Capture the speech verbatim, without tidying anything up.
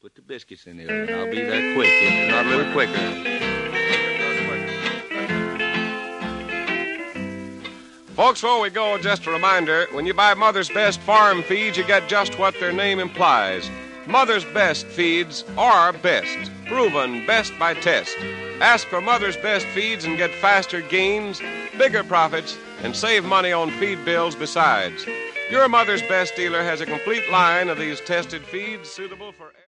Put the biscuits in there, and I'll be there quick, if not a little quicker. Folks, before we go, just a reminder, when you buy Mother's Best farm feeds, you get just what their name implies. Mother's Best feeds are best, proven best by test. Ask for Mother's Best feeds and get faster gains, bigger profits, and save money on feed bills besides. Your Mother's Best dealer has a complete line of these tested feeds suitable for